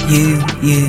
You,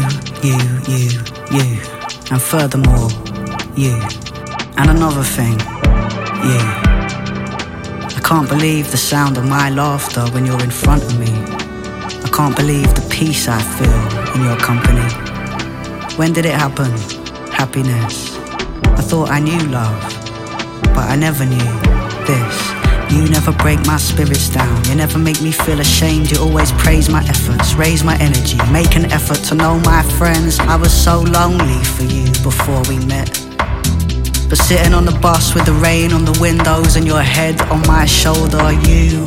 you, and furthermore, you. And another thing, you. I can't believe the sound of my laughter when you're in front of me. I can't believe the peace I feel in your company. When did it happen? Happiness. I thought I knew love, but I never knew this. You never break my spirits down. You never make me feel ashamed. You always praise my efforts, raise my energy, make an effort to know my friends. I was so lonely for you before we met. But sitting on the bus with the rain on the windows and your head on my shoulder, you.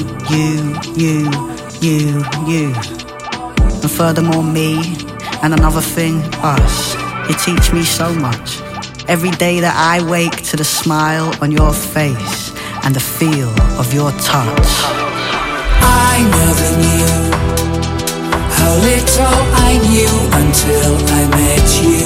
And furthermore, me, and another thing, us. You teach me so much. Every day that I wake to the smile on your face and the feel of your touch. I never knew how little I knew until I met you.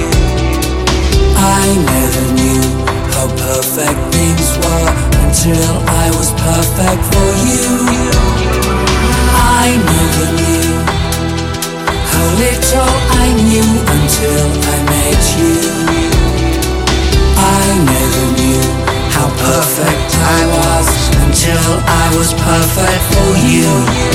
I never knew how perfect things were until I was perfect for you. I never knew how little I knew until I met you. I never knew how perfect I was until I was perfect for you.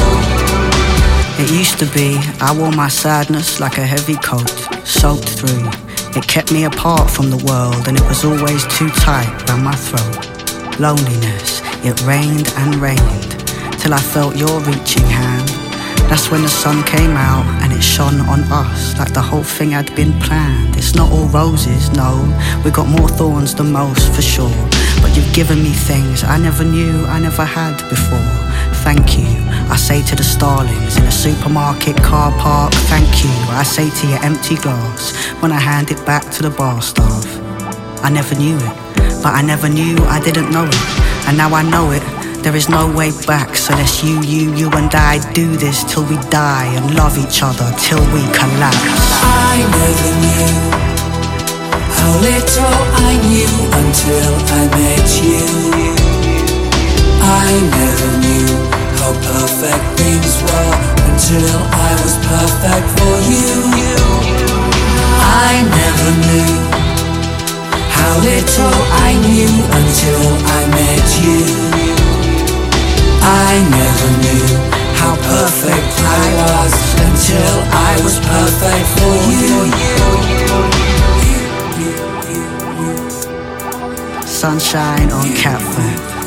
It used to be I wore my sadness like a heavy coat, soaked through. It kept me apart from the world and it was always too tight round my throat. Loneliness, it rained and rained till I felt your reaching hand. That's when the sun came out and it shone on us like the whole thing had been planned. It's not all roses, no, we got more thorns than most for sure. But you've given me things I never knew I never had before. Thank you, I say to the starlings in a supermarket car park. Thank you, I say to your empty glass when I hand it back to the bar staff. I never knew it, but I never knew I didn't know it. And now I know it. There is no way back, so let's you and I do this till we die and love each other till we collapse. I never knew how little I knew until I met you. I never knew how perfect things were until I was perfect for you. I never knew how little I knew until I met you. I never knew how perfect I was until I was perfect for you. Sunshine on Catford.